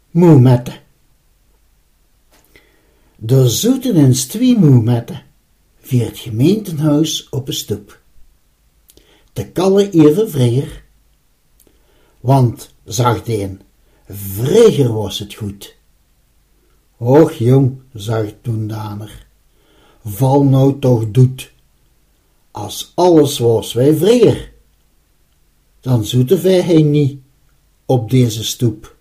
moe mette. Door zoeten en stwie moe mette, via het gemeentehuis op een stoep. De kalle even vreer, want, zag een, vreger was het goed. Och jong, zag toen Daner, val nou toch doet. Als alles was wij vreer, dan zoeten wij niet op deze stoep.